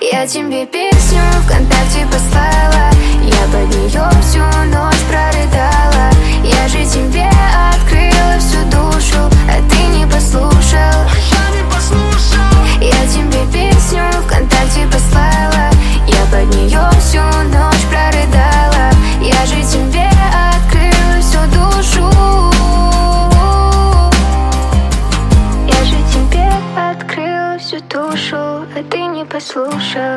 Я тебе песню ВКонтакте послала, я под нее всю ночь прорыдала. Я же тебе открыла всю душу, а ты не послушал. Я тебе песню ВКонтакте послала, я под нее всю ночь прорыдала. Я же тебе открыла всю душу. Я же тебе открыла всю душу, а ты не послушал.